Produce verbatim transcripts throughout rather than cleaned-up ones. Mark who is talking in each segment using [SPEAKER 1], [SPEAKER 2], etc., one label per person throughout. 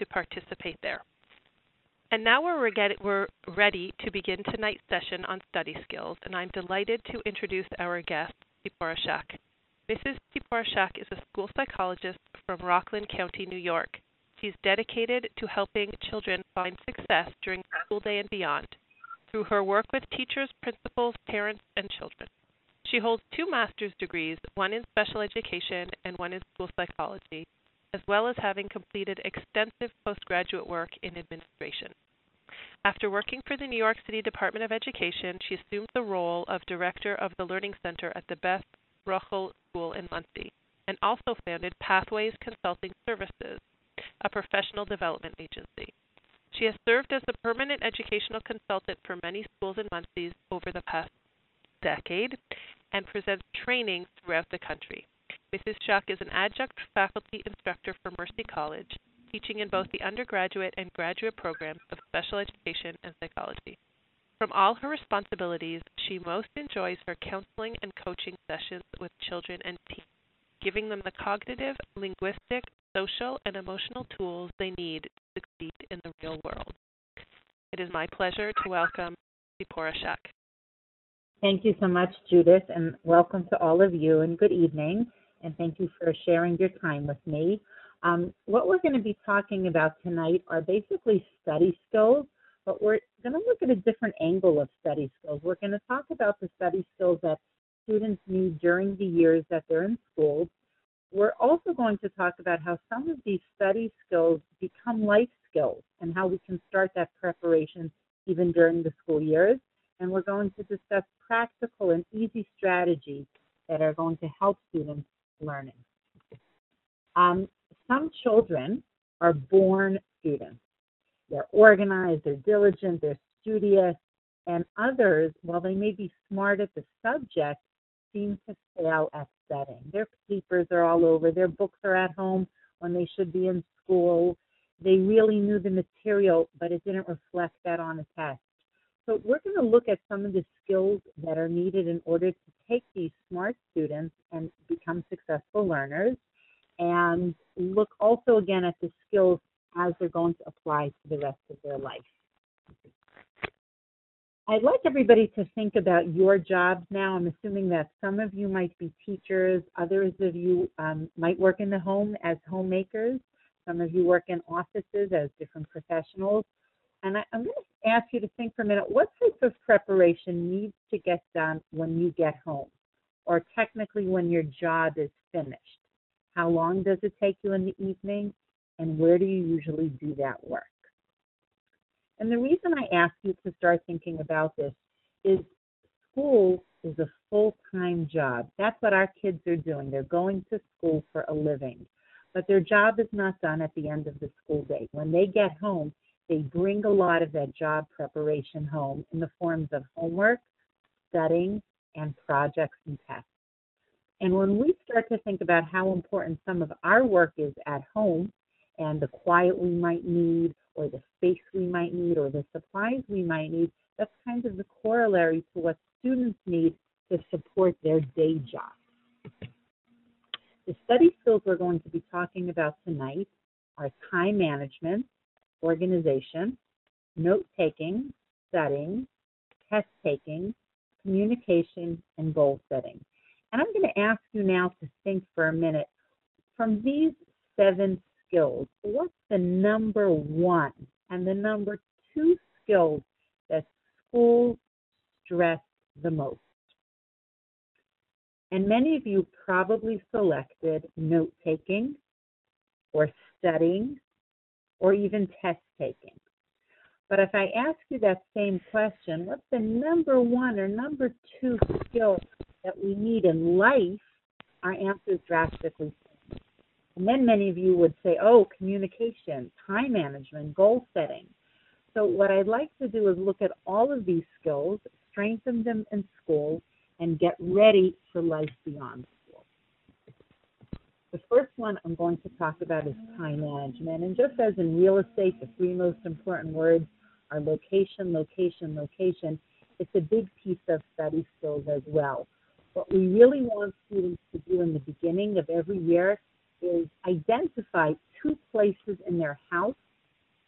[SPEAKER 1] to participate there. And now we're, we're ready to begin tonight's session on study skills, and I'm delighted to introduce our guest, Tzipora Shak. Missus Tzipora Shak is a school psychologist from Rockland County, New York. She's dedicated to helping children find success during school day and beyond through her work with teachers, principals, parents, and children. She holds two master's degrees, one in special education and one in school psychology, as well as having completed extensive postgraduate work in administration. After working for the New York City Department of Education, she assumed the role of director of the Learning Center at the Beth Ruchel School in Monsey, and also founded Pathways Consulting Services, a professional development agency. She has served as a permanent educational consultant for many schools in Muncie over the past decade and presents training throughout the country. Missus Shak is an adjunct faculty instructor for Mercy College, teaching in both the undergraduate and graduate programs of special education and psychology. From all her responsibilities, she most enjoys her counseling and coaching sessions with children and teens, giving them the cognitive, linguistic, social, and emotional tools they need to succeed in the real world. It is my pleasure to welcome Tzipora Shak.
[SPEAKER 2] Thank you so much, Judith, and welcome to all of you, and good evening, and thank you for sharing your time with me. Um, what we're going to be talking about tonight are basically study skills, but we're going to look at a different angle of study skills. We're going to talk about the study skills that students need during the years that they're in school. We're also going to talk about how some of these study skills become life skills and how we can start that preparation even during the school years. And we're going to discuss practical and easy strategies that are going to help students learning. Um, some children are born students. They're organized, they're diligent, they're studious, and others, while they may be smart at the subject, seem to fail at studying. Their papers are all over, their books are at home when they should be in school. They really knew the material, but it didn't reflect that on a test. So we're going to look at some of the skills that are needed in order to take these smart students and become successful learners, and look also again at the skills as they're going to apply to the rest of their life. I'd like everybody to think about your jobs now. I'm assuming that some of you might be teachers, others of you um, might work in the home as homemakers, some of you work in offices as different professionals. And I, I'm going to ask you to think for a minute, what type of preparation needs to get done when you get home, or technically when your job is finished? How long does it take you in the evening, and where do you usually do that work? And the reason I ask you to start thinking about this is school is a full-time job. That's what our kids are doing. They're going to school for a living. But their job is not done at the end of the school day. When they get home, they bring a lot of that job preparation home in the forms of homework, studying, and projects and tests. And when we start to think about how important some of our work is at home, and the quiet we might need, or the space we might need, or the supplies we might need, that's kind of the corollary to what students need to support their day job. The study skills we're going to be talking about tonight are time management, organization, note-taking, studying, test-taking, communication, and goal setting. And I'm going to ask you now to think for a minute, from these seven skills, what's the number one and the number two skills that schools stress the most? And many of you probably selected note-taking or studying or even test-taking. But if I ask you that same question, what's the number one or number two skill that we need in life, our answer is drastically changed. And then many of you would say, oh, communication, time management, goal setting. So what I'd like to do is look at all of these skills, strengthen them in school, and get ready for life beyond school. The first one I'm going to talk about is time management. And just as in real estate, the three most important words are location, location, location. It's a big piece of study skills as well. What we really want students to do in the beginning of every year is identify two places in their house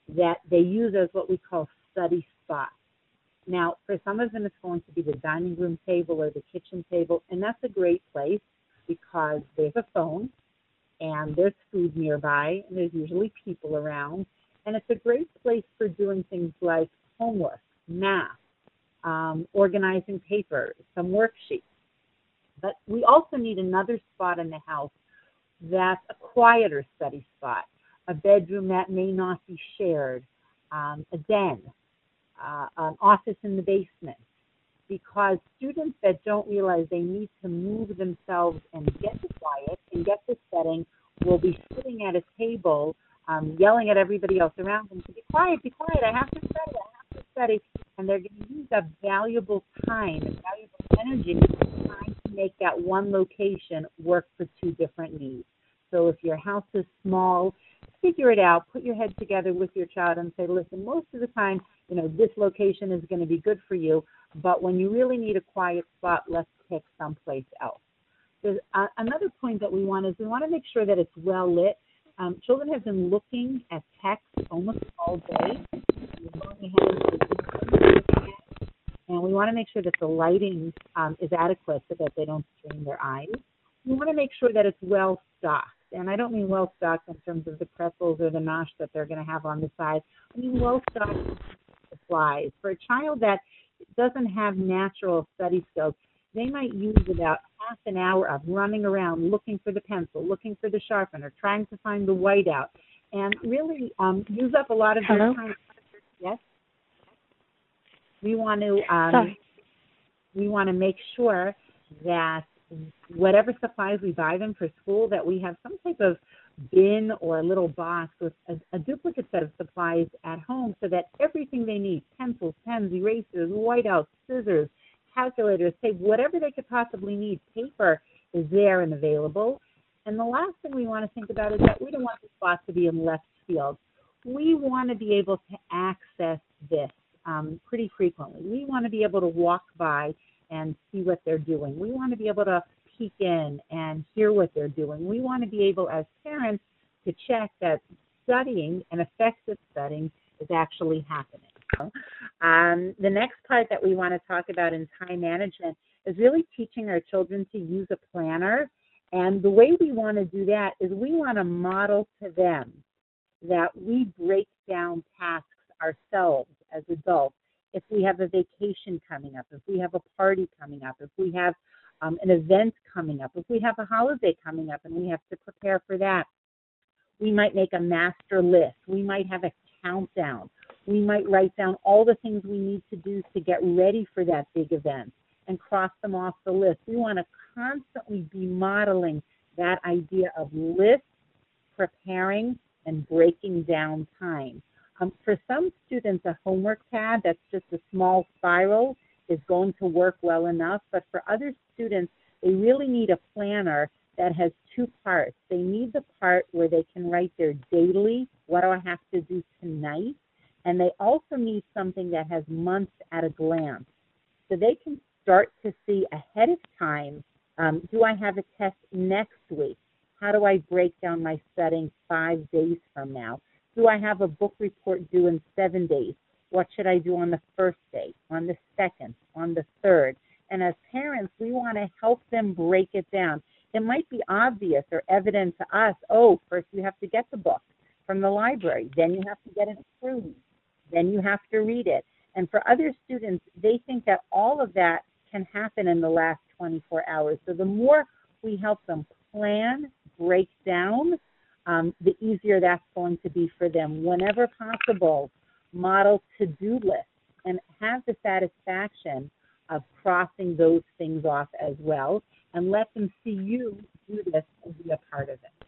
[SPEAKER 2] that they use as what we call study spots. Now, for some of them, it's going to be the dining room table or the kitchen table, and that's a great place because there's a phone and there's food nearby, and there's usually people around, and it's a great place for doing things like homework, math, um, organizing papers, some worksheets. But we also need another spot in the house that's a quieter study spot, a bedroom that may not be shared, um, a den, uh, an office in the basement, because students that don't realize they need to move themselves and get to quiet and get to setting will be sitting at a table um, yelling at everybody else around them to be quiet, be quiet, I have to study, I have to study, and they're going to use up valuable time and valuable energy trying to make that one location work for two different needs. So if your house is small, figure it out, put your head together with your child and say, listen, most of the time, you know, this location is going to be good for you, but when you really need a quiet spot, let's pick someplace else. There's uh, another point that we want is we want to make sure that it's well lit. Um, children have been looking at text almost all day. We're going ahead and we want to make sure that the lighting um, is adequate so that they don't strain their eyes. We want to make sure that it's well stocked. And I don't mean well stocked in terms of the pretzels or the nosh that they're going to have on the side. I mean well stocked supplies. For a child that doesn't have natural study skills, they might use about half an hour of running around looking for the pencil, looking for the sharpener, trying to find the whiteout, and really um, use up a lot of
[SPEAKER 3] Hello?
[SPEAKER 2] their time. Yes? We want to um,
[SPEAKER 3] Sorry.
[SPEAKER 2] we want to make sure that whatever supplies we buy them for school, that we have some type of bin or a little box with a, a duplicate set of supplies at home so that everything they need, pencils, pens, erasers, whiteouts, scissors, calculators, tape, whatever they could possibly need, paper is there and available. And the last thing we want to think about is that we don't want the spot to be in left field. We want to be able to access this um, pretty frequently. We want to be able to walk by and see what they're doing. We want to be able to peek in and hear what they're doing. We want to be able, as parents, to check that studying and effective studying is actually happening. Um, the next part that we want to talk about in time management is really teaching our children to use a planner. And the way we want to do that is we want to model to them that we break down tasks ourselves as adults. If we have a vacation coming up, if we have a party coming up, if we have um, an event coming up, if we have a holiday coming up and we have to prepare for that, we might make a master list. We might have a countdown. We might write down all the things we need to do to get ready for that big event and cross them off the list. We want to constantly be modeling that idea of list, preparing, and breaking down time. Um, for some students, a homework pad that's just a small spiral is going to work well enough, but for other students, they really need a planner that has two parts. They need the part where they can write their daily, what do I have to do tonight, and they also need something that has months at a glance. So they can start to see ahead of time, um, do I have a test next week? How do I break down my studying five days from now? Do I have a book report due in seven days? What should I do on the first day, on the second, on the third? And as parents, we want to help them break it down. It might be obvious or evident to us, oh, first you have to get the book from the library, then you have to get it approved, then you have to read it. And for other students, they think that all of that can happen in the last twenty-four hours. So the more we help them plan, break down, um, the easier that's going to be for them. Whenever possible, model to-do lists and have the satisfaction of crossing those things off as well, and let them see you do this and be a part of it.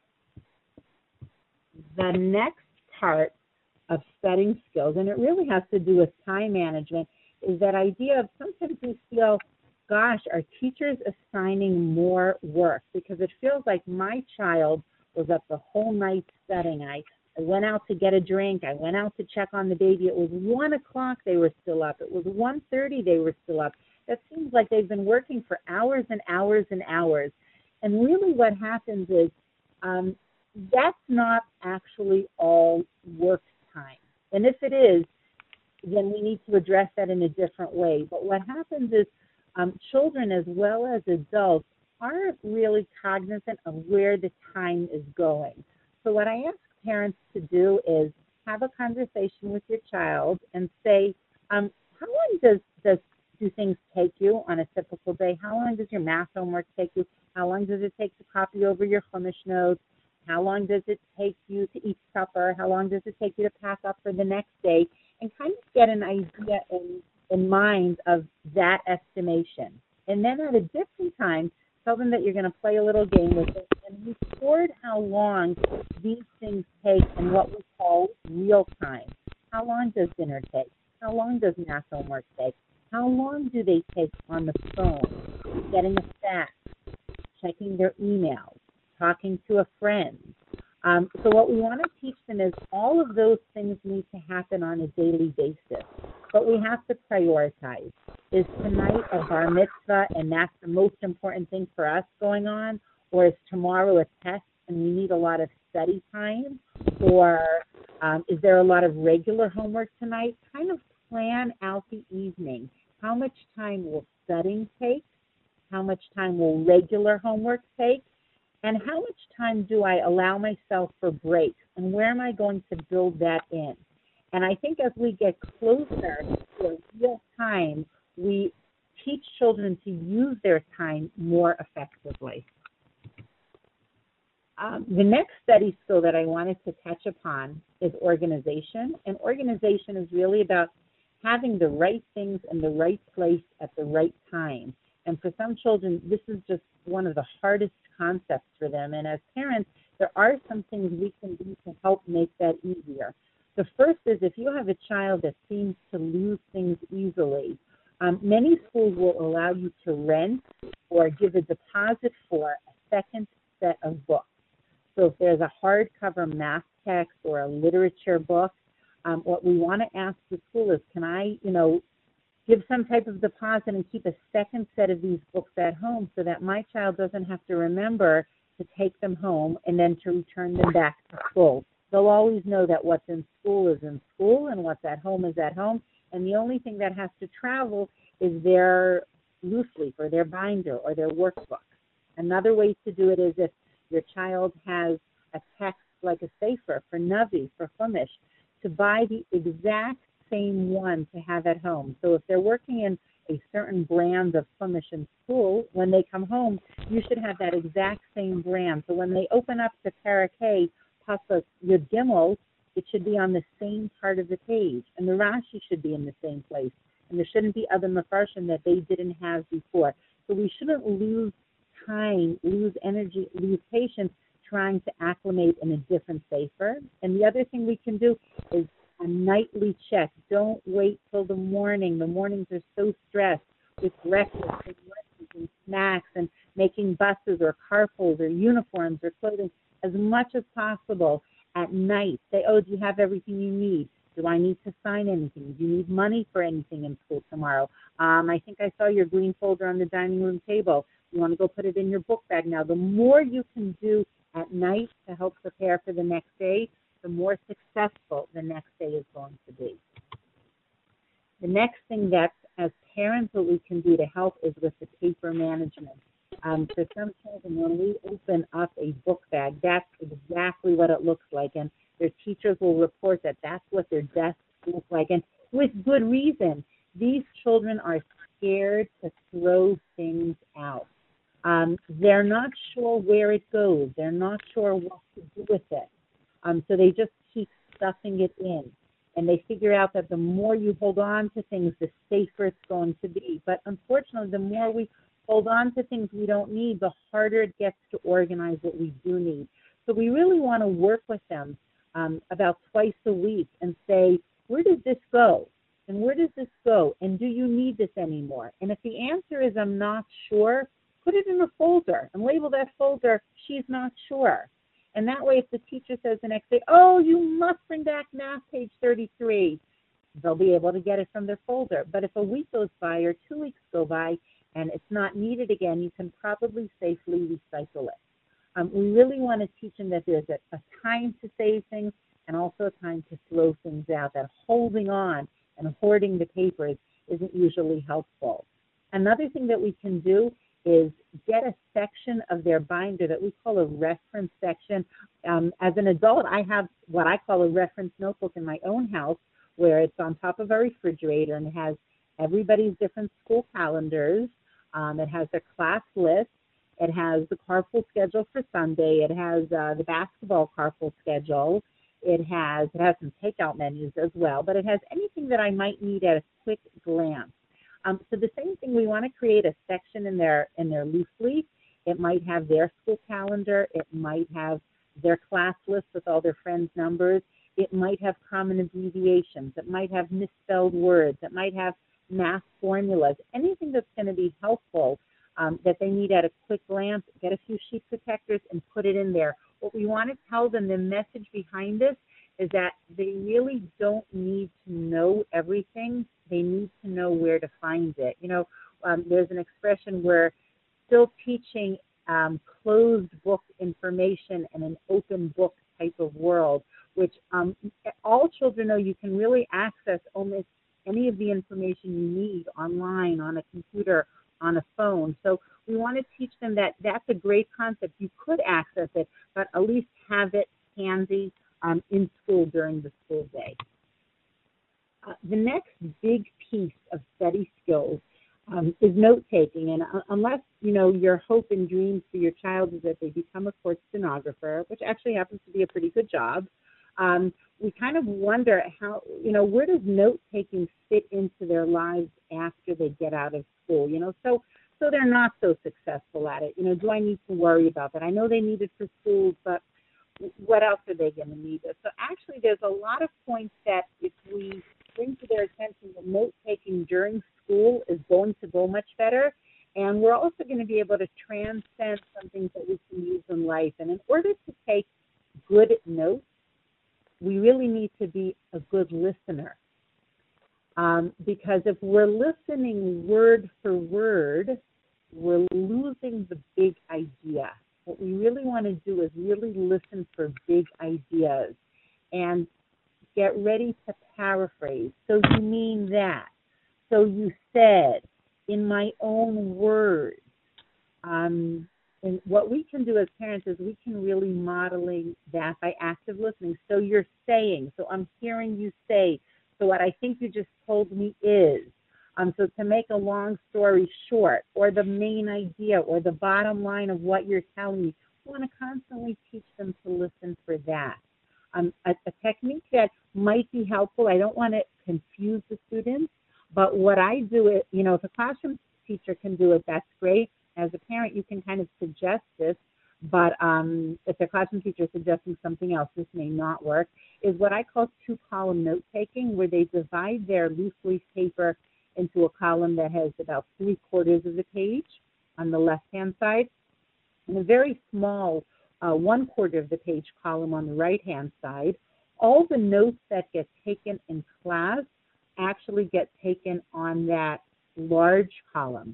[SPEAKER 2] The next part of studying skills, and it really has to do with time management, is that idea of sometimes we feel, gosh, are teachers assigning more work? Because it feels like my child was up the whole night studying. I, I went out to get a drink. I went out to check on the baby. It was one o'clock they were still up. It was one thirty they were still up. That seems like they've been working for hours and hours and hours. And really what happens is um, that's not actually all work time. And if it is, then we need to address that in a different way. But what happens is um, children as well as adults aren't really cognizant of where the time is going. So what I ask parents to do is have a conversation with your child and say, um, how long does, does do things take you on a typical day? How long does your math homework take you? How long does it take to copy over your Chumash notes? How long does it take you to eat supper? How long does it take you to pack up for the next day? And kind of get an idea in, in mind of that estimation. And then at a different time, tell them that you're going to play a little game with it and record how long these things take in what we call real time. How long does dinner take? How long does math homework take? How long do they take on the phone, getting a fax, checking their emails, talking to a friend? Um, so what we want to teach them is all of those things need to happen on a daily basis. But we have to prioritize. Is tonight a bar mitzvah and that's the most important thing for us going on? Or is tomorrow a test and we need a lot of study time? Or um, is there a lot of regular homework tonight? Kind of plan out the evening. How much time will studying take? How much time will regular homework take? And how much time do I allow myself for breaks? And where am I going to build that in? And I think as we get closer to a real time, we teach children to use their time more effectively. Um, the next study skill that I wanted to touch upon is organization. And organization is really about having the right things in the right place at the right time. And for some children, this is just one of the hardest concepts for them. And as parents, there are some things we can do to help make that easier. The first is if you have a child that seems to lose things easily, um, many schools will allow you to rent or give a deposit for a second set of books. So if there's a hardcover math text or a literature book, um, what we want to ask the school is, can I, you know, give some type of deposit and keep a second set of these books at home so that my child doesn't have to remember to take them home and then to return them back to school. They'll always know that what's in school is in school and what's at home is at home, and the only thing that has to travel is their loose leaf or their binder or their workbook. Another way to do it is if your child has a text like a Sefer for Navi, for Chumash, to buy the exact same one to have at home. So if they're working in a certain brand of Chumash in school, when they come home, you should have that exact same brand. So when they open up the Parakeh, Pasuk Yud Gimel, it should be on the same part of the page. And the Rashi should be in the same place. And there shouldn't be other Mefarshim that they didn't have before. So we shouldn't lose time, lose energy, lose patience trying to acclimate in a different Sefer. And the other thing we can do is a nightly check. Don't wait till the morning. The mornings are so stressed with breakfast and lunches and snacks and making buses or carpools or uniforms or clothing. As much as possible at night, say, oh, do you have everything you need? Do I need to sign anything? Do you need money for anything in school tomorrow? Um, I think I saw your green folder on the dining room table. You want to go put it in your book bag now. The more you can do at night to help prepare for the next day, the more successful the next day is going to be. The next thing that, as parents, what we can do to help is with the paper management. Um, for some children, when we open up a book bag, that's exactly what it looks like, and their teachers will report that that's what their desks look like, and with good reason. These children are scared to throw things out. Um, they're not sure where it goes. They're not sure what to do with it. Um, so they just keep stuffing it in. And they figure out that the more you hold on to things, the safer it's going to be. But unfortunately, the more we hold on to things we don't need, the harder it gets to organize what we do need. So we really want to work with them um, about twice a week and say, where does this go? And where does this go? And do you need this anymore? And if the answer is I'm not sure, put it in a folder and label that folder, she's not sure. And that way, if the teacher says the next day, oh, you must bring back math page thirty-three, they'll be able to get it from their folder. But if a week goes by or two weeks go by and it's not needed again, you can probably safely recycle it. Um, we really want to teach them that there's a, a time to save things, and also a time to throw things out. That holding on and hoarding the papers isn't usually helpful. Another thing that we can do is get a section of their binder that we call a reference section. Um, as an adult, I have what I call a reference notebook in my own house, where it's on top of a refrigerator and it has everybody's different school calendars. Um, it has their class list. It has the carpool schedule for Sunday. It has uh, the basketball carpool schedule. It has it has some takeout menus as well, but it has anything that I might need at a quick glance. Um, so the same thing, we want to create a section in their in their loose leaf. It might have their school calendar. It might have their class list with all their friends' numbers. It might have common abbreviations. It might have misspelled words. It might have math formulas. Anything that's going to be helpful um, that they need at a quick glance. Get a few sheet protectors and put it in there. What we want to tell them, the message behind this, is that they really don't need to know everything. They need to know where to find it. You know, um, there's an expression where still teaching um, closed book information in an open book type of world, which um, all children know you can really access almost any of the information you need online, on a computer, on a phone. So we want to teach them that that's a great concept. You could access it, but at least have it handy um, in school during the school day. Uh, the next big piece of study skills um, is note-taking. And uh, unless, you know, your hope and dreams for your child is that they become a court stenographer, which actually happens to be a pretty good job, um, we kind of wonder how, you know, where does note-taking fit into their lives after they get out of school, you know? So so they're not so successful at it. You know, do I need to worry about that? I know they need it for schools, but what else are they going to need it? So actually there's a lot of points that if we bring to their attention that note-taking during school is going to go much better. And we're also going to be able to transcend some things that we can use in life. And in order to take good notes, we really need to be a good listener. Um, because if we're listening word for word, we're losing the big idea. What we really want to do is really listen for big ideas and get ready to paraphrase. So you mean that. So you said, in my own words. Um, and what we can do as parents is we can really modeling that by active listening. So you're saying, so I'm hearing you say, so what I think you just told me is. Um, so to make a long story short, or the main idea, or the bottom line of what you're telling me, we want to constantly teach them to listen for that. Um, a, a technique that might be helpful, I don't want to confuse the students, but what I do, it, you know, if a classroom teacher can do it, that's great. As a parent, you can kind of suggest this, but um, if the classroom teacher is suggesting something else, this may not work, is what I call two-column note-taking, where they divide their loose leaf paper into a column that has about three-quarters of the page on the left-hand side, and a very small uh, one-quarter of the page column on the right-hand side. All the notes that get taken in class actually get taken on that large column.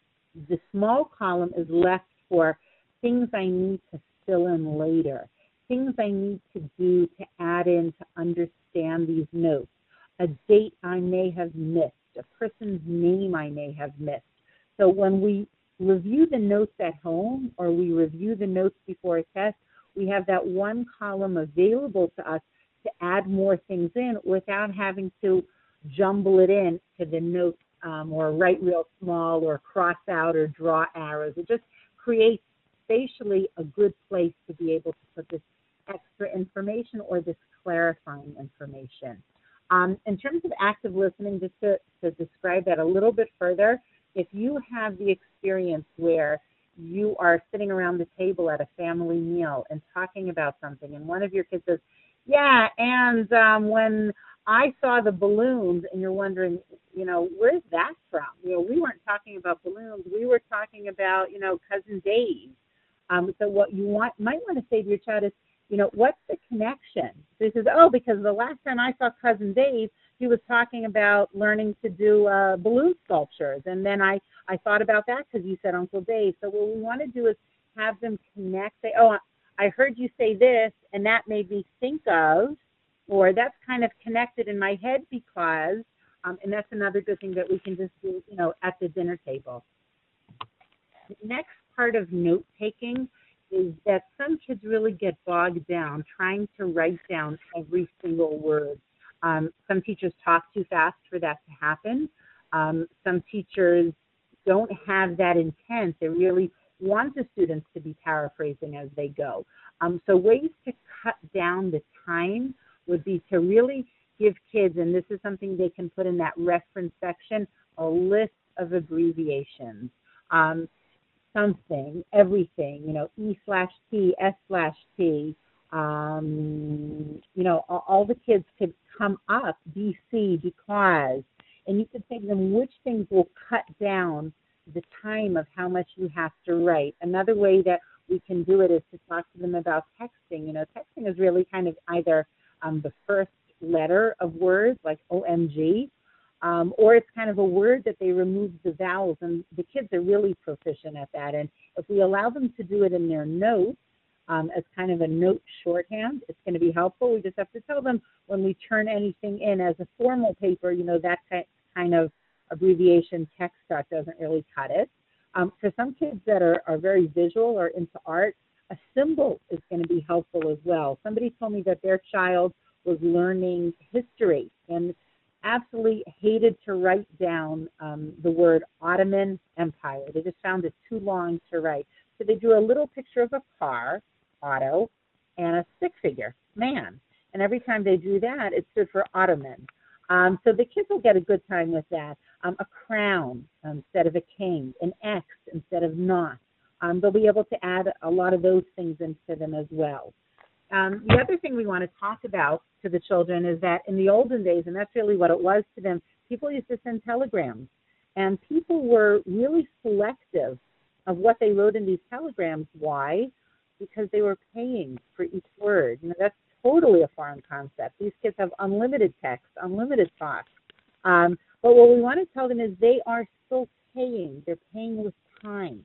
[SPEAKER 2] The small column is left for things I need to fill in later, things I need to do to add in to understand these notes, a date I may have missed, a person's name I may have missed. So when we review the notes at home or we review the notes before a test, we have that one column available to us to add more things in without having to jumble it in to the notes um, or write real small or cross out or draw arrows. It just creates spatially a good place to be able to put this extra information or this clarifying information. Um, in terms of active listening, just to, to describe that a little bit further, if you have the experience where you are sitting around the table at a family meal and talking about something, and one of your kids says, yeah, and um, when I saw the balloons, and you're wondering, you know, where's that from? You know, we weren't talking about balloons. We were talking about, you know, Cousin Dave. Um, so what you want might want to say to your child is, you know, what's the connection? So he says, oh, because the last time I saw Cousin Dave, he was talking about learning to do uh, balloon sculptures. And then I, I thought about that because you said Uncle Dave. So what we want to do is have them connect, say, oh, I heard you say this, and that made me think of, or that's kind of connected in my head because, um, and that's another good thing that we can just do, you know, at the dinner table. The next part of note-taking is that some kids really get bogged down trying to write down every single word. Um, some teachers talk too fast for that to happen. Um, some teachers don't have that intent. They really want the students to be paraphrasing as they go. Um, so ways to cut down the time would be to really give kids, and this is something they can put in that reference section, a list of abbreviations. Um, something, everything, you know, E slash T, S slash T, um, you know, all, all the kids could come up, B C, because, and you could say to them which things will cut down the time of how much you have to write. Another way that we can do it is to talk to them about texting. You know, texting is really kind of either um, the first letter of words, like O M G, um, or it's kind of a word that they remove the vowels, and the kids are really proficient at that. And if we allow them to do it in their notes, um, as kind of a note shorthand, it's going to be helpful. We just have to tell them when we turn anything in as a formal paper, you know, that kind of abbreviation text stuff doesn't really cut it. Um, for some kids that are, are very visual or into art, a symbol is going to be helpful as well. Somebody told me that their child was learning history and absolutely hated to write down um, the word Ottoman Empire. They just found it too long to write. So they drew a little picture of a car, Otto, and a stick figure, man. And every time they drew that, it stood for Ottoman. Um, so the kids will get a good time with that. Um, a crown um, instead of a king, an X instead of not. Um, they'll be able to add a lot of those things into them as well. Um, the other thing we want to talk about to the children is that in the olden days, and that's really what it was to them, people used to send telegrams. And people were really selective of what they wrote in these telegrams. Why? Because they were paying for each word. You know, that's totally a foreign concept. These kids have unlimited text, unlimited talk. Um, but what we want to tell them is they are still paying. They're paying with time.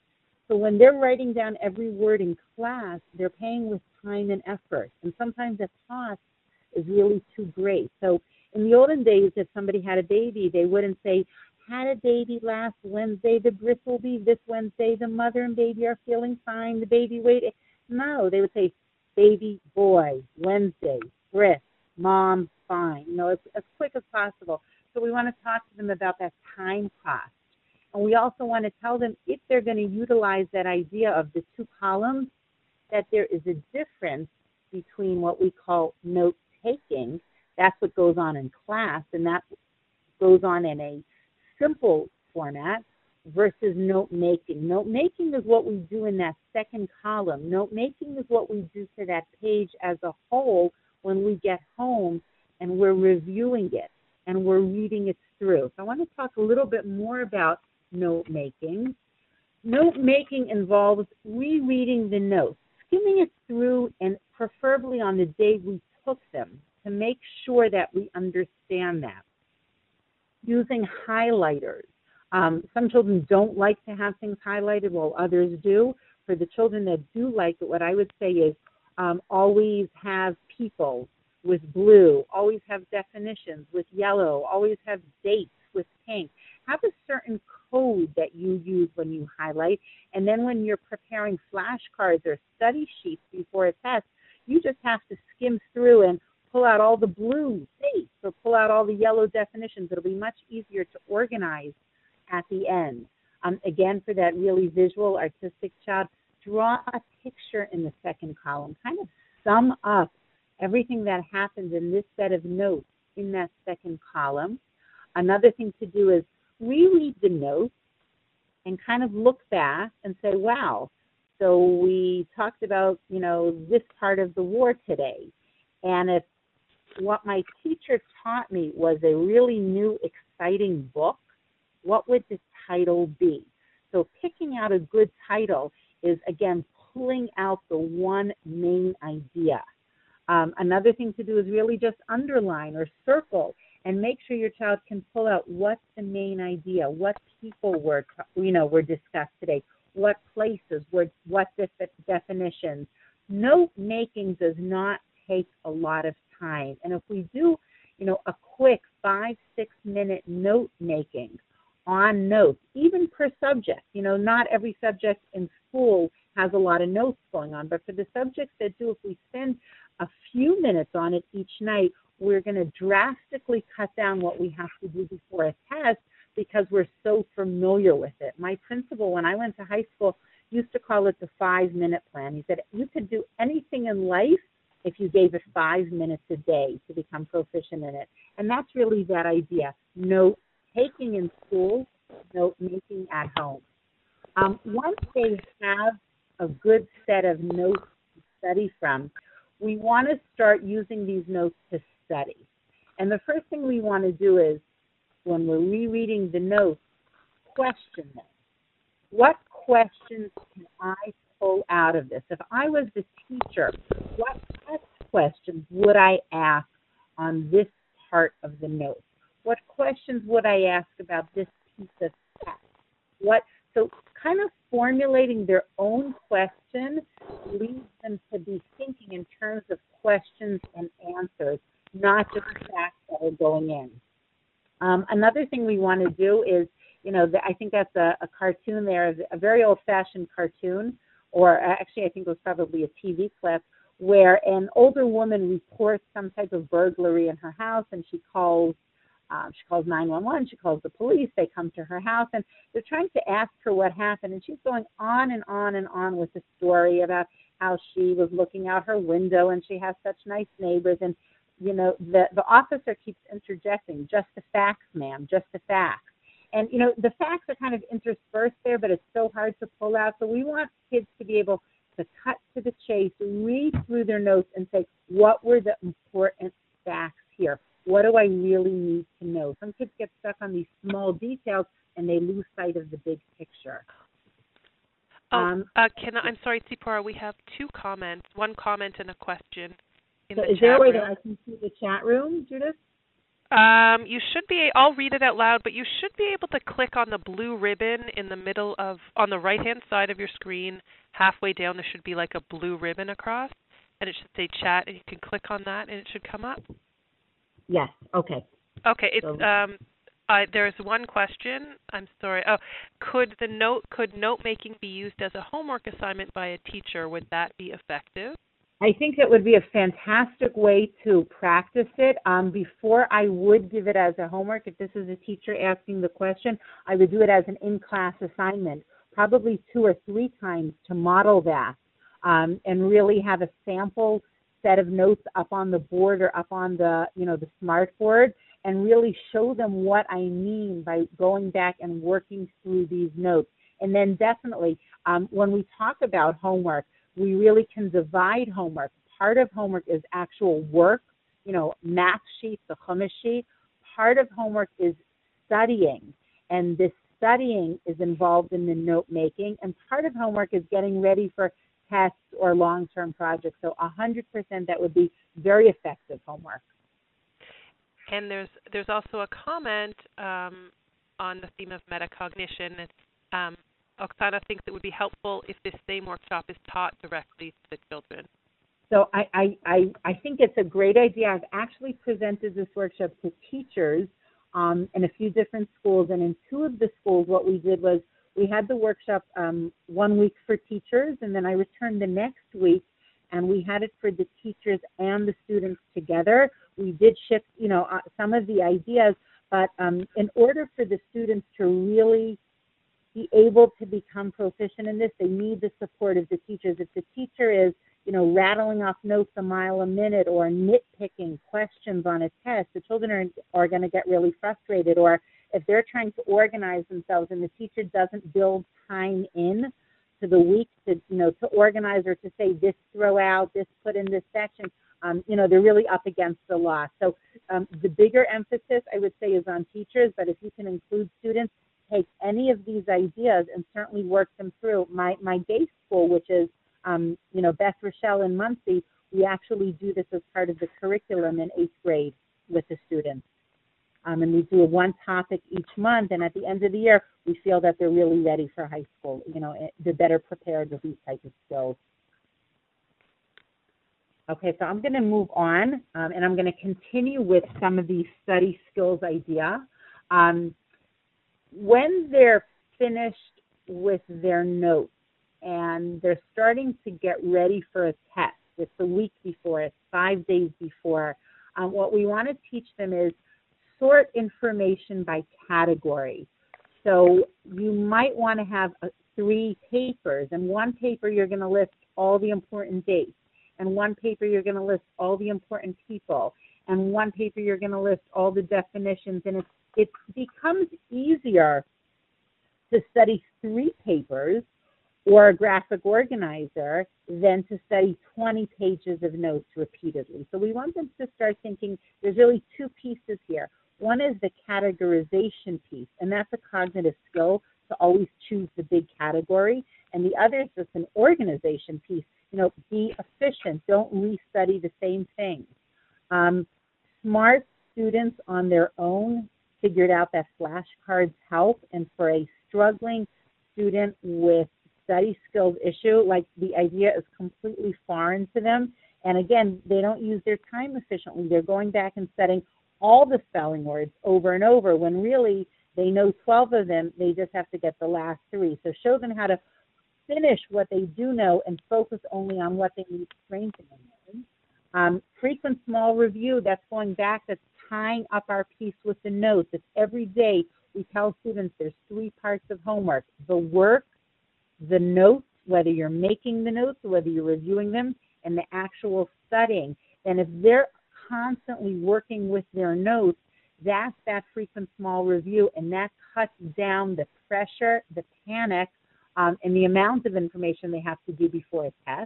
[SPEAKER 2] So when they're writing down every word in class, they're paying with time and effort. And sometimes the cost is really too great. So in the olden days, if somebody had a baby, they wouldn't say, had a baby last Wednesday, the birth will be this Wednesday, the mother and baby are feeling fine, the baby waited. No, they would say, baby boy, Wednesday, birth, mom, fine. You know, as, as quick as possible. So we want to talk to them about that time cost. And we also want to tell them if they're going to utilize that idea of the two columns, that there is a difference between what we call note-taking. That's what goes on in class, and that goes on in a simple format versus note-making. Note-making is what we do in that second column. Note-making is what we do for that page as a whole when we get home and we're reviewing it and we're reading it through. So I want to talk a little bit more about note-making. Note-making involves rereading the notes, skimming it through, and preferably on the day we took them to make sure that we understand that. Using highlighters. Um, some children don't like to have things highlighted while others do. For the children that do like it, what I would say is um, always have people with blue, always have definitions with yellow, always have dates with pink. Have a certain code that you use when you highlight, and then when you're preparing flashcards or study sheets before a test, you just have to skim through and pull out all the blue dates or pull out all the yellow definitions. It'll be much easier to organize at the end. Um, again, for that really visual, artistic child, draw a picture in the second column. Kind of sum up everything that happens in this set of notes in that second column. Another thing to do is reread the notes and kind of look back and say, wow, so we talked about, you know, this part of the war today. And if what my teacher taught me was a really new, exciting book, what would the title be? So picking out a good title is, again, pulling out the one main idea. Um, another thing to do is really just underline or circle and make sure your child can pull out what's the main idea, what people were, you know, were discussed today, what places, what, what definitions. Note making does not take a lot of time. And if we do, you know, a quick five, six minute note making on notes, even per subject, you know, not every subject in school has a lot of notes going on, but for the subjects that do, if we spend a few minutes on it each night, we're going to drastically cut down what we have to do before a test because we're so familiar with it. My principal, when I went to high school, used to call it the five-minute plan. He said you could do anything in life if you gave it five minutes a day to become proficient in it. And that's really that idea, note taking in school, note making at home. Um, once they have a good set of notes to study from, we want to start using these notes to study. And the first thing we want to do is, when we're rereading the notes, question them. What questions can I pull out of this? If I was the teacher, what test questions would I ask on this part of the note? What questions would I ask about this piece of text? What, so kind of formulating their own question leads them to be thinking in terms of questions and answers, not just facts that are going in. Um, another thing we want to do is, you know, the, I think that's a, a cartoon there, a very old-fashioned cartoon, or actually I think it was probably a T V clip, where an older woman reports some type of burglary in her house, and she calls Um, she calls nine one one, she calls the police, they come to her house, and they're trying to ask her what happened, and she's going on and on and on with the story about how she was looking out her window and she has such nice neighbors, and, you know, the, the officer keeps interjecting, just the facts, ma'am, just the facts. And, you know, the facts are kind of interspersed there, but it's so hard to pull out, so we want kids to be able to cut to the chase, read through their notes and say, what were the important facts here? What do I really need to know? Some kids get stuck on these small details and they lose sight of the big picture.
[SPEAKER 1] Oh,
[SPEAKER 2] um,
[SPEAKER 1] uh, can I, I'm sorry, Tzipora, we have two comments, one comment and a question in
[SPEAKER 2] so
[SPEAKER 1] the
[SPEAKER 2] is
[SPEAKER 1] chat
[SPEAKER 2] there a way
[SPEAKER 1] room.
[SPEAKER 2] that I can see the chat room, Judith?
[SPEAKER 1] Um, you should be, I'll read it out loud, but you should be able to click on the blue ribbon in the middle of, on the right-hand side of your screen, halfway down, there should be like a blue ribbon across, and it should say chat, and you can click on that, and it should come up.
[SPEAKER 2] Yes, okay.
[SPEAKER 1] Okay, it's,
[SPEAKER 2] So,
[SPEAKER 1] um, uh, there's one question, I'm sorry, oh, could the note, could note-making be used as a homework assignment by a teacher? Would that be effective?
[SPEAKER 2] I think it would be a fantastic way to practice it. Um, before I would give it as a homework, if this is a teacher asking the question, I would do it as an in-class assignment, probably two or three times to model that, um, and really have a sample set of notes up on the board or up on the, you know, the smart board, and really show them what I mean by going back and working through these notes. And then definitely, um, when we talk about homework, we really can divide homework. Part of homework is actual work, you know, math sheets, the Chumash sheet. Part of homework is studying, and this studying is involved in the note making, and part of homework is getting ready for tests or long-term projects. So one hundred percent that would be very effective homework.
[SPEAKER 1] And there's there's also a comment um, on the theme of metacognition. It's, um, Oksana thinks it would be helpful if this same workshop is taught directly to the children.
[SPEAKER 2] So I, I, I, I think it's a great idea. I've actually presented this workshop to teachers um, in a few different schools, and in two of the schools what we did was we had the workshop um, one week for teachers, and then I returned the next week, and we had it for the teachers and the students together. We did shift, you know, uh, some of the ideas, but um, in order for the students to really be able to become proficient in this, they need the support of the teachers. If the teacher is, you know, rattling off notes a mile a minute or nitpicking questions on a test, the children are, are going to get really frustrated. Or if they're trying to organize themselves and the teacher doesn't build time in to the week to, you know, to organize or to say this throw out, this put in this section, um, you know, they're really up against the law. So um, the bigger emphasis, I would say, is on teachers, but if you can include students, take any of these ideas and certainly work them through. My, my day school, which is, um, you know, Beth Rochelle in Muncie, we actually do this as part of the curriculum in eighth grade with the students. Um, and we do a one topic each month, and at the end of the year, we feel that they're really ready for high school. You know, they're better prepared with these types of skills. Okay, so I'm going to move on, um, and I'm going to continue with some of these study skills idea. Um, when they're finished with their notes and they're starting to get ready for a test, it's a week before, it's five days before, um, what we want to teach them is sort information by category. So you might want to have uh, three papers, and one paper you're going to list all the important dates, and one paper you're going to list all the important people, and one paper you're going to list all the definitions, and it, it becomes easier to study three papers or a graphic organizer than to study twenty pages of notes repeatedly. So we want them to start thinking there's really two pieces here. One is the categorization piece, and that's a cognitive skill to always choose the big category. And the other is just an organization piece. You know, be efficient. Don't restudy the same thing. Um, smart students on their own figured out that flashcards help. And for a struggling student with study skills issue, like the idea is completely foreign to them. And again, they don't use their time efficiently. They're going back and studying all the spelling words over and over when really they know twelve of them, they just have to get the last three. So show them how to finish what they do know and focus only on what they need strengthening in. Um, frequent small review, that's going back, that's tying up our piece with the notes. It's every day we tell students there's three parts of homework: the work, the notes, whether you're making the notes or whether you're reviewing them, and the actual studying. And if they're constantly working with their notes, that's that frequent small review, and that cuts down the pressure, the panic, um, and the amount of information they have to do before a test.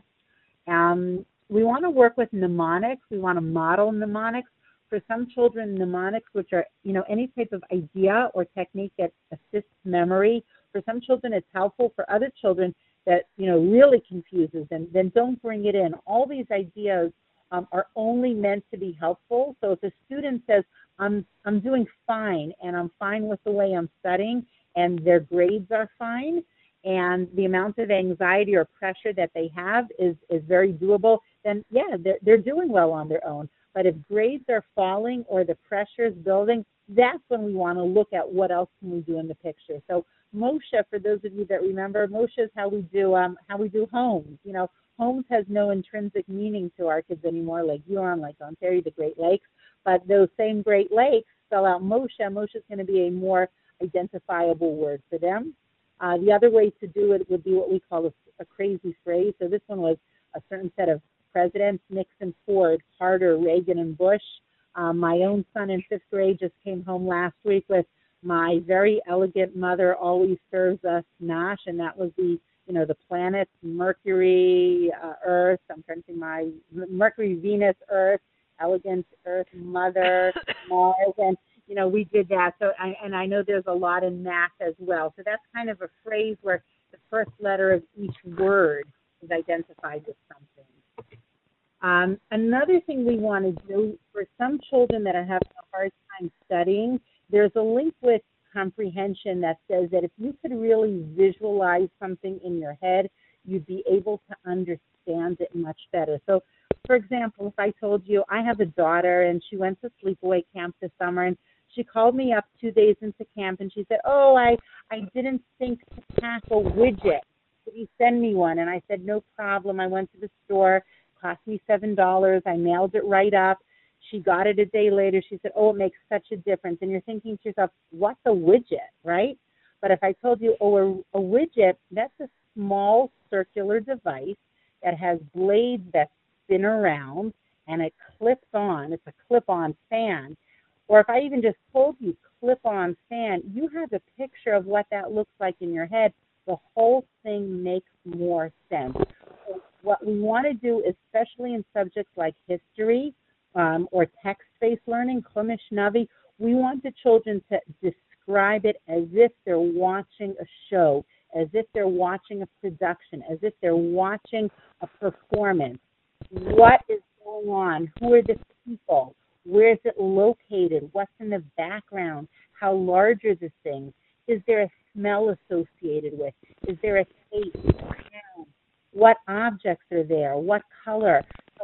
[SPEAKER 2] Um, we want to work with mnemonics. We want to model mnemonics. For some children, mnemonics, which are, you know, any type of idea or technique that assists memory. For some children, it's helpful. For other children, that, you know, really confuses them, then don't bring it in. All these ideas um, are only meant to be helpful. So if a student says, I'm, I'm doing fine, and I'm fine with the way I'm studying, and their grades are fine, and the amount of anxiety or pressure that they have is, is very doable, then yeah, they're, they're doing well on their own. But if grades are falling or the pressure is building, that's when we want to look at what else can we do in the picture. So Moshe, for those of you that remember, Moshe is how we do um, how we do Holmes. You know, Holmes has no intrinsic meaning to our kids anymore, like Huron, like Ontario, the Great Lakes. But those same Great Lakes spell out Moshe. Moshe is going to be a more identifiable word for them. Uh, the other way to do it would be what we call a, a crazy phrase. So this one was a certain set of presidents: Nixon, Ford, Carter, Reagan, and Bush. Um, my own son in fifth grade just came home last week with my very elegant mother always serves us nosh, and that was the, you know, the planets, Mercury, uh, Earth. I'm trying to think my Mercury, Venus, Earth, elegant Earth, Mother, Mars, and you know, we did that. So, I, and I know there's a lot in math as well. So that's kind of a phrase where the first letter of each word is identified with something. Um, another thing we want to do for some children that are having a hard time studying, there's a link with comprehension that says that if you could really visualize something in your head, you'd be able to understand it much better. So, for example, if I told you I have a daughter and she went to sleepaway camp this summer, and she called me up two days into camp and she said, oh, I, I didn't think to pack a widget. Could you send me one? And I said, no problem. I went to the store. Cost me seven dollars. I mailed it right up. She got it a day later. She said, oh, it makes such a difference. And you're thinking to yourself, what's a widget, right? But if I told you, oh, a, a widget, that's a small circular device that has blades that spin around and it clips on. It's a clip-on fan. Or if I even just told you clip-on fan, you have a picture of what that looks like in your head. The whole thing makes more sense. So what we want to do, especially in subjects like history um, or text-based learning, Chumash Navi, we want the children to describe it as if they're watching a show, as if they're watching a production, as if they're watching a performance. What is going on? Who are the people? Where is it located? What's in the background? How large are the things? Is there a smell associated with? Is there a taste? What objects are there? What color? So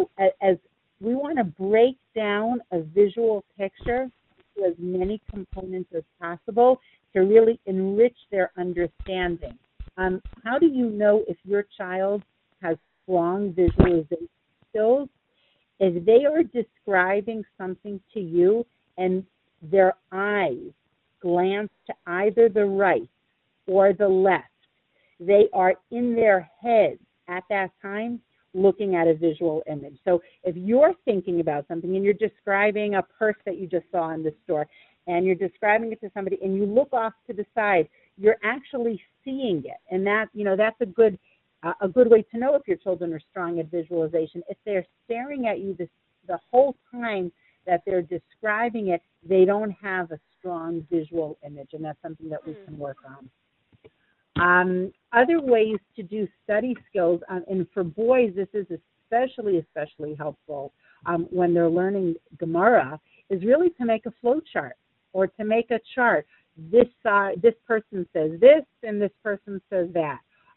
[SPEAKER 2] as, as we want to break down a visual picture to as many components as possible to really enrich their understanding. Um, how do you know if your child has strong visualization skills? If they are describing something to you and their eyes glance to either the right or the left, they are in their heads at that time looking at a visual image. So if you're thinking about something and you're describing a purse that you just saw in the store and you're describing it to somebody and you look off to the side, you're actually seeing it. And that, you know, that's a good uh, a good way to know if your children are strong at visualization. If they're staring at you this, the whole time that they're describing it, they don't have a strong visual image, and that's something that we can work on. Um, other ways to do study skills, um, and for boys, this is especially, especially helpful um, when they're learning Gemara, is really to make a flow chart or to make a chart. This uh, this person says this, and this person says that.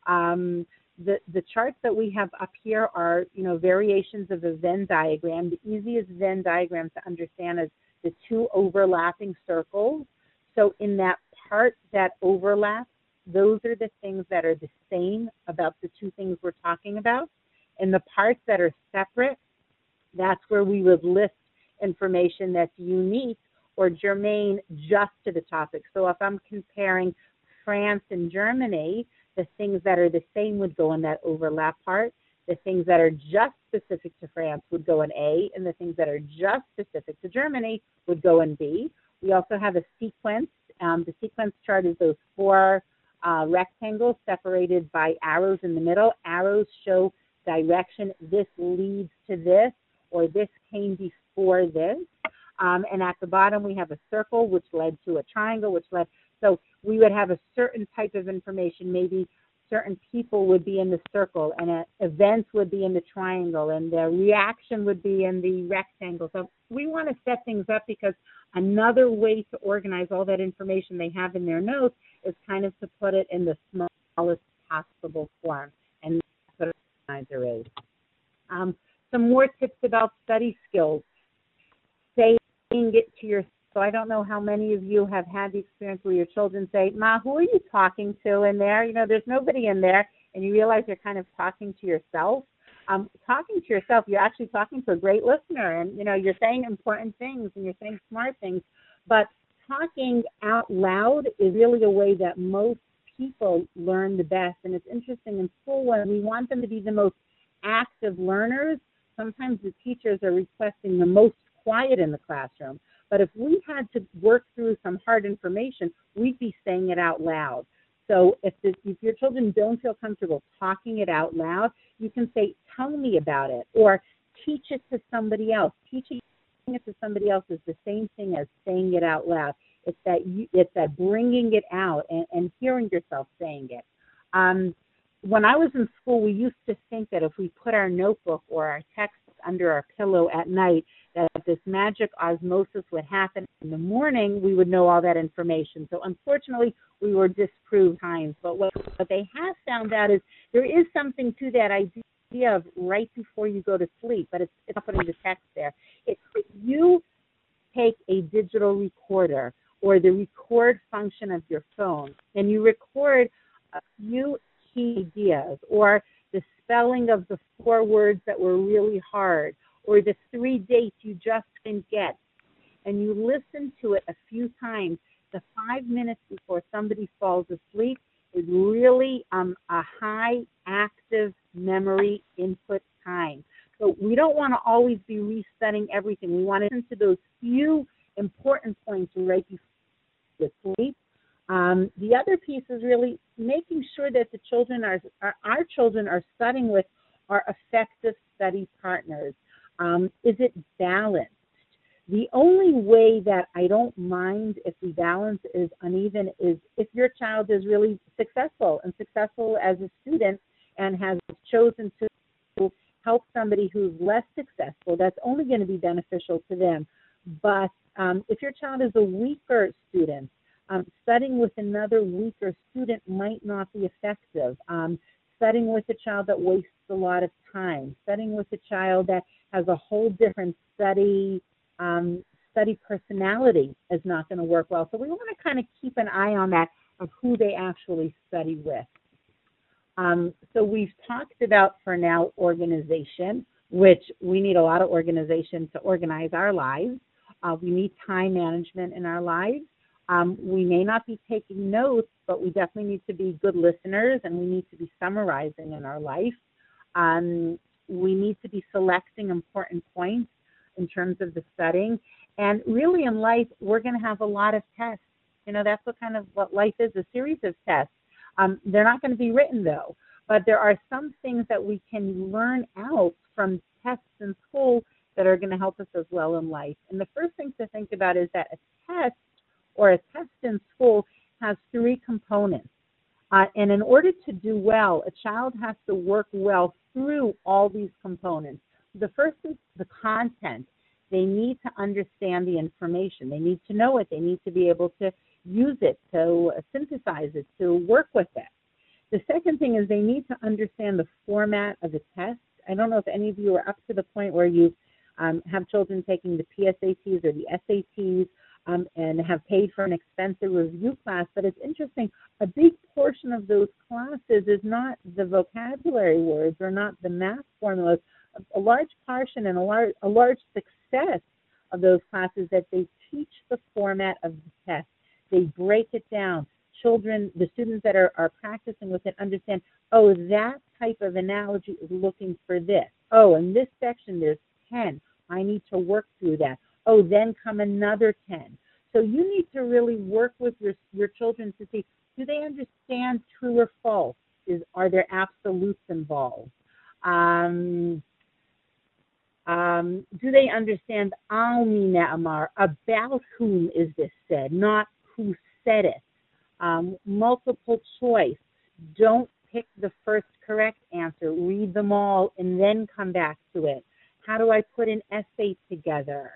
[SPEAKER 2] Um, the the charts that we have up here are, you know, variations of a Venn diagram. The easiest Venn diagram to understand is the two overlapping circles. So in that part that overlaps, those are the things that are the same about the two things we're talking about. And the parts that are separate, that's where we would list information that's unique or germane just to the topic. So if I'm comparing France and Germany, the things that are the same would go in that overlap part. The things that are just specific to France would go in A, and the things that are just specific to Germany would go in B. We also have a sequence. Um, the sequence chart is those four uh, rectangles separated by arrows in the middle. Arrows show direction. This leads to this, or this came before this. Um, and at the bottom, we have a circle, which led to a triangle, which led. So we would have a certain type of information. Maybe certain people would be in the circle, and uh, events would be in the triangle, and the reaction would be in the rectangle. So we want to set things up because another way to organize all that information they have in their notes is kind of to put it in the smallest possible form, and that's what an organizer is. Um, some more tips about study skills. Saying it to yourself. So I don't know how many of you have had the experience where your children say, "Ma, who are you talking to in there? You know, there's nobody in there," and you realize you're kind of talking to yourself. Um, talking to yourself, you're actually talking to a great listener, and, you know, you're saying important things and you're saying smart things, but talking out loud is really a way that most people learn the best. And it's interesting, in school, when we want them to be the most active learners, sometimes the teachers are requesting the most quiet in the classroom. But if we had to work through some hard information, we'd be saying it out loud. So if, the, if your children don't feel comfortable talking it out loud, you can say, "Tell me about it," or teach it to somebody else. Teaching it to somebody else is the same thing as saying it out loud. It's that you, it's that bringing it out and, and hearing yourself saying it. Um, when I was in school, we used to think that if we put our notebook or our text under our pillow at night, that this magic osmosis would happen. In the morning, we would know all that information. So unfortunately, we were disproved times. But what, what they have found out is there is something to that idea of right before you go to sleep, but it's, it's not putting the text there. If you take a digital recorder or the record function of your phone and you record a few key ideas or the spelling of the four words that were really hard, or the three dates you just didn't get, and you listen to it a few times, the five minutes before somebody falls asleep is really um, a high active memory input time. So we don't want to always be resetting everything. We want to listen to those few important points right before sleep. Um, the other piece is really making sure that the children are, are our children are studying with are effective study partners. Um, is it balanced? The only way that I don't mind if the balance is uneven is if your child is really successful and successful as a student and has chosen to help somebody who's less successful. That's only going to be beneficial to them. But um, if your child is a weaker student, um, studying with another weaker student might not be effective. Um, studying with a child that wastes a lot of time, studying with a child that has a whole different study um, study personality is not going to work well. So we want to kind of keep an eye on that of who they actually study with. Um, so we've talked about, for now, organization, which we need a lot of organization to organize our lives. Uh, we need time management in our lives. Um, we may not be taking notes, but we definitely need to be good listeners, and we need to be summarizing in our life. Um, we need to be selecting important points in terms of the studying. And really in life, we're going to have a lot of tests. You know, that's what kind of what life is, a series of tests. Um, they're not going to be written, though. But there are some things that we can learn out from tests in school that are going to help us as well in life. And the first thing to think about is that a test or a test in school has three components. Uh, and in order to do well, a child has to work well through all these components. The first is the content. They need to understand the information. They need to know it. They need to be able to use it, to synthesize it, to work with it. The second thing is they need to understand the format of the test. I don't know if any of you are up to the point where you um, have children taking the P S A Ts or the S A Ts um, and have paid for an expensive review class, but it's interesting, a big portion of those classes is not the vocabulary words or not the math formulas. A large portion and a large, a large success of those classes that they teach the format of the test. They break it down. Children, the students that are, are practicing with it understand, oh, that type of analogy is looking for this. Oh, in this section there's ten. I need to work through that. Oh, then come another ten. So you need to really work with your, your children to see, do they understand true or false? Is, are there absolutes involved? Um, Um, do they understand al mi ne'amar, about whom is this said, not who said it? Um, multiple choice. Don't pick the first correct answer. Read them all and then come back to it. How do I put an essay together?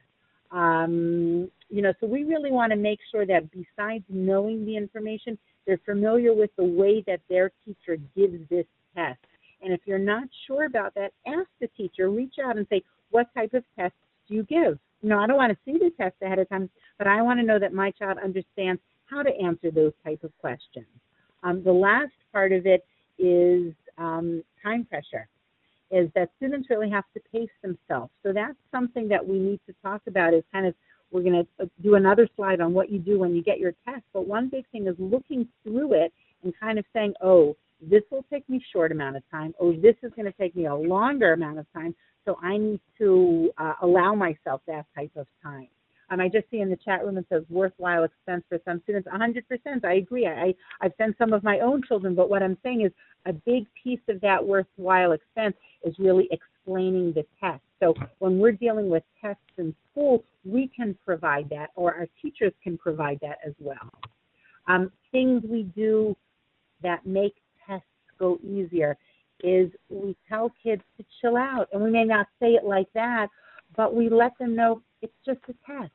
[SPEAKER 2] Um, you know, so we really want to make sure that besides knowing the information, they're familiar with the way that their teacher gives this test. And if you're not sure about that, ask the teacher, reach out and say, what type of tests do you give? No, I don't want to see the test ahead of time, but I want to know that my child understands how to answer those type of questions. Um, the last part of it is um, time pressure, is that students really have to pace themselves. So that's something that we need to talk about is kind of, we're going to do another slide on what you do when you get your test, but one big thing is looking through it and kind of saying, oh, this will take me a short amount of time. Oh, this is going to take me a longer amount of time. So I need to uh, allow myself that type of time. Um, I just see in the chat room it says worthwhile expense for some students. one hundred percent, I agree. I, I've sent some of my own children, but what I'm saying is a big piece of that worthwhile expense is really explaining the test. So when we're dealing with tests in school, we can provide that, or our teachers can provide that as well. Um, things we do that make tests go easier is we tell kids to chill out. And we may not say it like that, but we let them know it's just a test.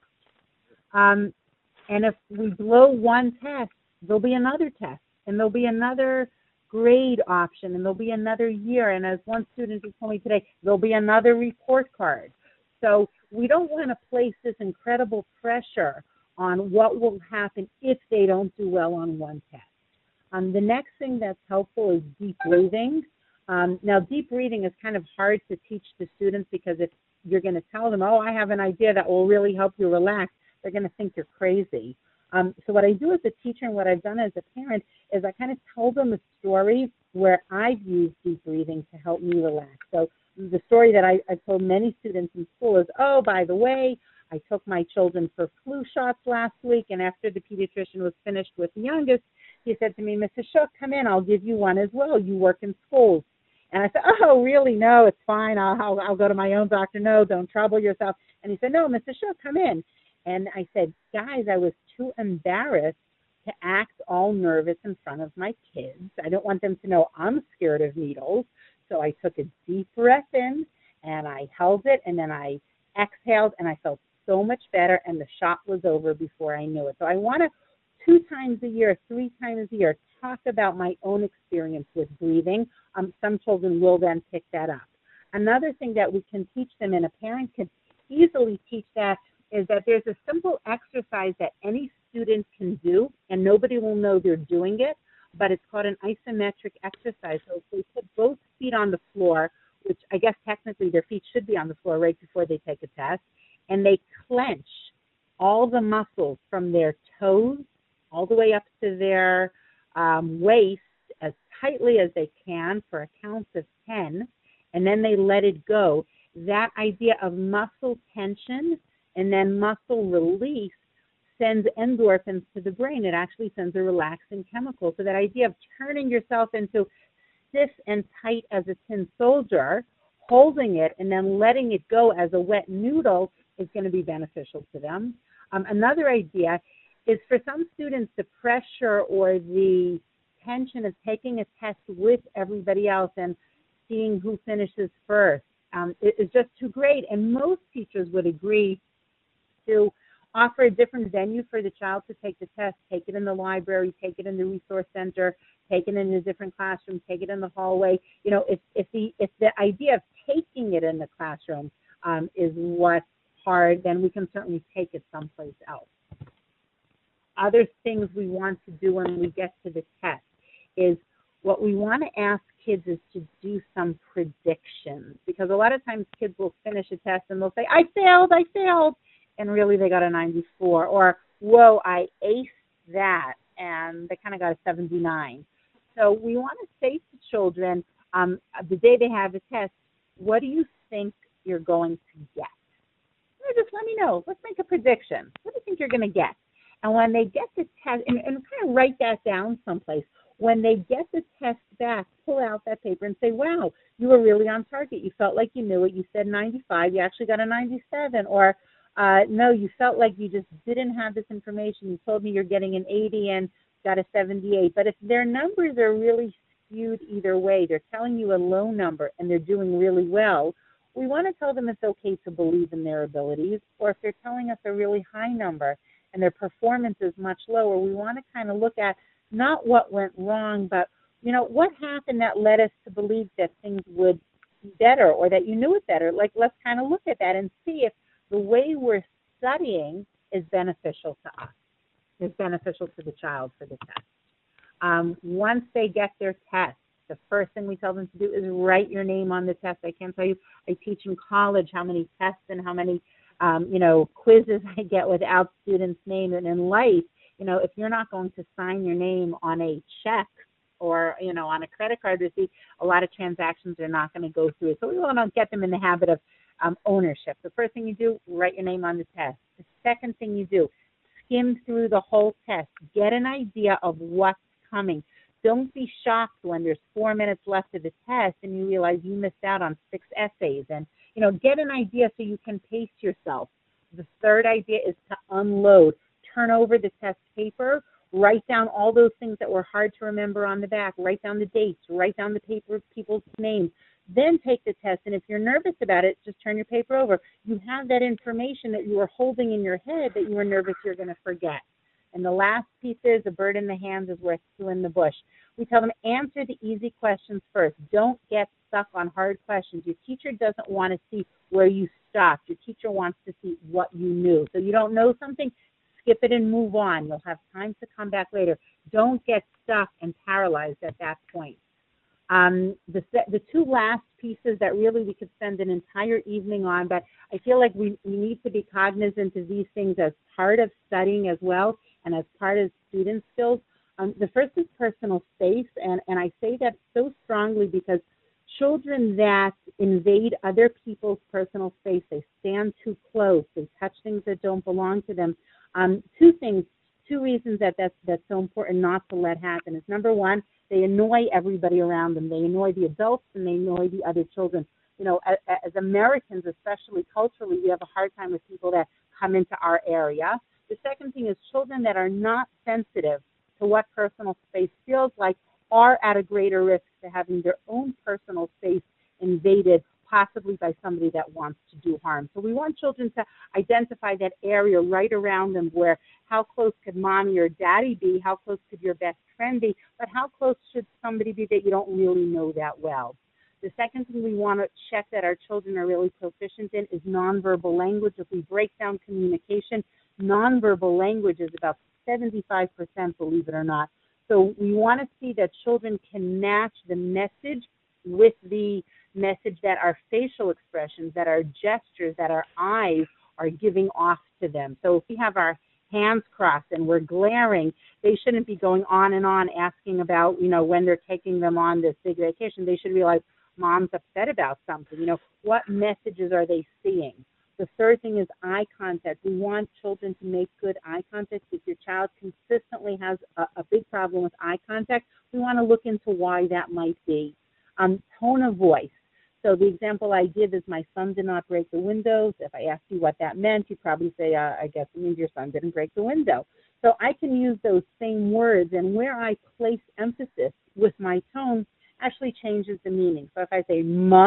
[SPEAKER 2] Um, and if we blow one test, there'll be another test, and there'll be another grade option, and there'll be another year. And as one student just told me today, there'll be another report card. So we don't want to place this incredible pressure on what will happen if they don't do well on one test. Um, the next thing that's helpful is deep breathing. Um, now, deep breathing is kind of hard to teach the students because if you're going to tell them, oh, I have an idea that will really help you relax, they're going to think you're crazy. Um, so what I do as a teacher and what I've done as a parent is I kind of tell them a story where I've used deep breathing to help me relax. So the story that I, I told many students in school is, oh, by the way, I took my children for flu shots last week, and after the pediatrician was finished with the youngest, he said to me, Missus Shook, come in, I'll give you one as well. You work in schools. And I said, oh, really? No, it's fine. I'll, I'll, I'll go to my own doctor. No, don't trouble yourself. And he said, no, Missus Shook, come in. And I said, guys, I was too embarrassed to act all nervous in front of my kids. I don't want them to know I'm scared of needles. So I took a deep breath in, and I held it, and then I exhaled, and I felt so much better, and the shot was over before I knew it. So I want to, two times a year, three times a year, talk about my own experience with breathing, um, some children will then pick that up. Another thing that we can teach them, and a parent can easily teach that, is that there's a simple exercise that any student can do, and nobody will know they're doing it, but it's called an isometric exercise. So if they put both feet on the floor, which I guess technically their feet should be on the floor right before they take a test, and they clench all the muscles from their toes all the way up to their um, waist as tightly as they can for a count of ten, and then they let it go. That idea of muscle tension and then muscle release sends endorphins to the brain. It actually sends a relaxing chemical. So that idea of turning yourself into stiff and tight as a tin soldier, holding it and then letting it go as a wet noodle is going to be beneficial to them. Um, another idea is for some students, the pressure or the tension of taking a test with everybody else and seeing who finishes first um, is just too great. And most teachers would agree to offer a different venue for the child to take the test. Take it in the library, take it in the resource center, take it in a different classroom, take it in the hallway. You know, if, if, the, if the idea of taking it in the classroom um, is what's hard, then we can certainly take it someplace else. Other things we want to do when we get to the test is what we want to ask kids is to do some predictions, because a lot of times kids will finish a test and they'll say, I failed, I failed, and really they got a ninety-four, or whoa, I aced that, and they kind of got a seventy-nine. So we want to say to children, um, the day they have a test, what do you think you're going to get? Or just let me know. Let's make a prediction. What do you think you're going to get? And when they get the test, and, and kind of write that down someplace, when they get the test back, pull out that paper and say, wow, you were really on target. You felt like you knew it. You said ninety-five. You actually got a ninety-seven. Or, uh, no, you felt like you just didn't have this information. You told me you're getting an eighty and got a seventy-eight. But if their numbers are really skewed either way, they're telling you a low number and they're doing really well, we want to tell them it's okay to believe in their abilities. Or if they're telling us a really high number and their performance is much lower, we want to kind of look at not what went wrong, but, you know, what happened that led us to believe that things would be better or that you knew it better. Like, let's kind of look at that and see if the way we're studying is beneficial to us, is beneficial to the child for the test. Um, once they get their test, the first thing we tell them to do is write your name on the test. I can't tell you, I teach in college how many tests and how many, um, you know, quizzes I get without students' name. And in life, you know, if you're not going to sign your name on a check or, you know, on a credit card receipt, a lot of transactions are not going to go through. So we want to get them in the habit of um, ownership. The first thing you do, write your name on the test. The second thing you do, skim through the whole test. Get an idea of what's coming. Don't be shocked when there's four minutes left of the test and you realize you missed out on six essays. And, you know, get an idea so you can pace yourself. The third idea is to unload. Turn over the test paper, write down all those things that were hard to remember on the back, write down the dates, write down the paper people's names, then take the test. And if you're nervous about it, just turn your paper over. You have that information that you were holding in your head that you were nervous you're going to forget. And the last piece is a bird in the hand is worth two in the bush. We tell them answer the easy questions first. Don't get stuck on hard questions. Your teacher doesn't want to see where you stopped. Your teacher wants to see what you knew. So you don't know something, skip it and move on. You'll have time to come back later. Don't get stuck and paralyzed at that point. Um, the, the two last pieces that really we could spend an entire evening on, but I feel like we, we need to be cognizant of these things as part of studying as well and as part of student skills. Um, the first is personal space, and, and I say that so strongly because children that invade other people's personal space, they stand too close, they touch things that don't belong to them. Um, two things, two reasons that that's, that's so important not to let happen is, number one, they annoy everybody around them. They annoy the adults and they annoy the other children. You know, as, as Americans, especially culturally, we have a hard time with people that come into our area. The second thing is children that are not sensitive to what personal space feels like are at a greater risk to having their own personal space invaded, possibly by somebody that wants to do harm. So we want children to identify that area right around them where how close could mommy or daddy be, how close could your best friend be, but how close should somebody be that you don't really know that well. The second thing we want to check that our children are really proficient in is nonverbal language. If we break down communication, nonverbal language is about seventy-five percent, believe it or not. So we want to see that children can match the message with the message that our facial expressions, that our gestures, that our eyes are giving off to them. So if we have our hands crossed and we're glaring, they shouldn't be going on and on asking about, you know, when they're taking them on this big vacation. They should realize mom's upset about something. You know, what messages are they seeing? The third thing is eye contact. We want children to make good eye contact. If your child consistently has a, a big problem with eye contact, we want to look into why that might be. Um, tone of voice. So the example I give is my son did not break the windows. If I asked you what that meant, you'd probably say, uh, I guess it means your son didn't break the window. So I can use those same words, and where I place emphasis with my tone actually changes the meaning. So if I say,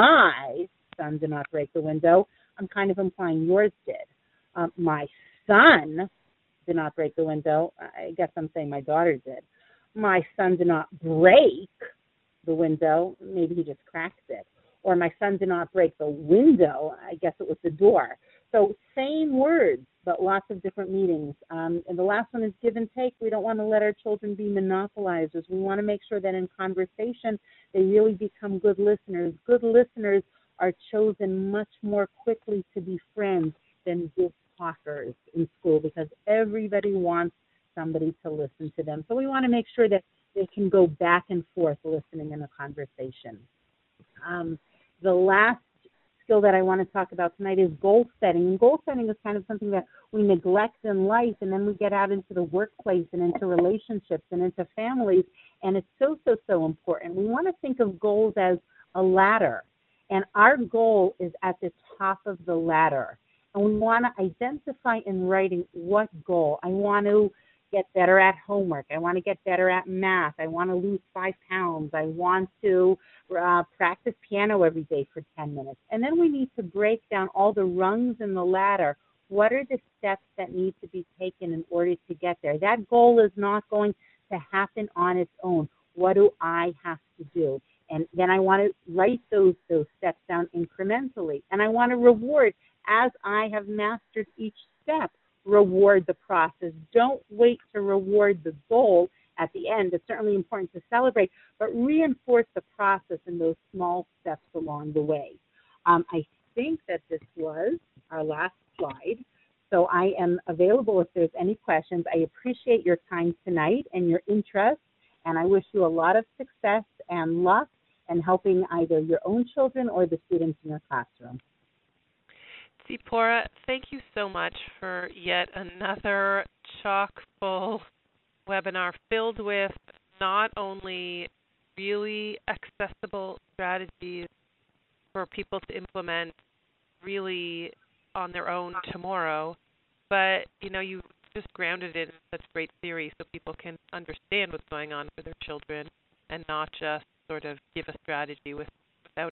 [SPEAKER 2] my son did not break the window, I'm kind of implying yours did. Um, my son did not break the window. I guess I'm saying my daughter did. My son did not break the window. Maybe he just cracked it. Or my son did not break the window. I guess it was the door. So same words, but lots of different meanings. Um, and the last one is give and take. We don't want to let our children be monopolizers. We want to make sure that in conversation they really become good listeners. Good listeners are chosen much more quickly to be friends than good talkers in school because everybody wants somebody to listen to them. So we want to make sure that they can go back and forth listening in a conversation. Um, the last skill that I want to talk about tonight is goal setting. And goal setting is kind of something that we neglect in life, and then we get out into the workplace and into relationships and into families, and it's so, so, so important. We want to think of goals as a ladder, and our goal is at the top of the ladder. And we want to identify in writing what goal. I want to get better at homework. I want to get better at math. I want to lose five pounds. I want to uh, practice piano every day for ten minutes. And then we need to break down all the rungs in the ladder. What are the steps that need to be taken in order to get there? That goal is not going to happen on its own. What do I have to do? And then I want to write those, those steps down incrementally. And I want to reward as I have mastered each step. Reward the process. Don't wait to reward the goal at the end. It's certainly important to celebrate, but reinforce the process in those small steps along the way. Um, I think that this was our last slide, so I am available if there's any questions. I appreciate your time tonight and your interest, and I wish you a lot of success and luck in helping either your own children or the students in your classroom.
[SPEAKER 1] Tzipora, thank you so much for yet another chock-full webinar filled with not only really accessible strategies for people to implement really on their own tomorrow, but you know, you just grounded it in such great theory so people can understand what's going on for their children and not just sort of give a strategy with